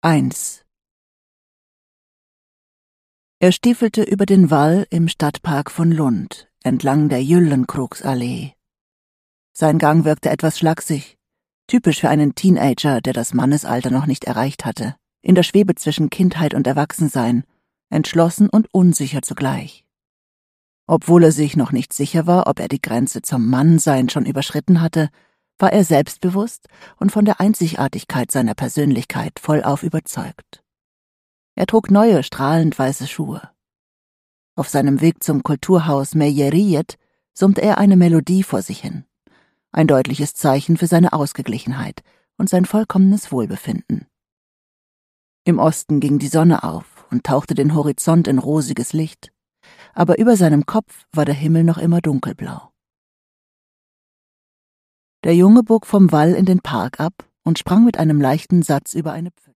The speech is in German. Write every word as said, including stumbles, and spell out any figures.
eins. Er stiefelte über den Wall im Stadtpark von Lund, entlang der Gyllenkrogsallee. Sein Gang wirkte etwas schlaksig, typisch für einen Teenager, der das Mannesalter noch nicht erreicht hatte, in der Schwebe zwischen Kindheit und Erwachsensein, entschlossen und unsicher zugleich. Obwohl er sich noch nicht sicher war, ob er die Grenze zum Mannsein schon überschritten hatte, war er selbstbewusst und von der Einzigartigkeit seiner Persönlichkeit vollauf überzeugt. Er trug neue, strahlend weiße Schuhe. Auf seinem Weg zum Kulturhaus Mejeriet summte er eine Melodie vor sich hin, ein deutliches Zeichen für seine Ausgeglichenheit und sein vollkommenes Wohlbefinden. Im Osten ging die Sonne auf und tauchte den Horizont in rosiges Licht, aber über seinem Kopf war der Himmel noch immer dunkelblau. Der Junge bog vom Wall in den Park ab und sprang mit einem leichten Satz über eine Pfütze.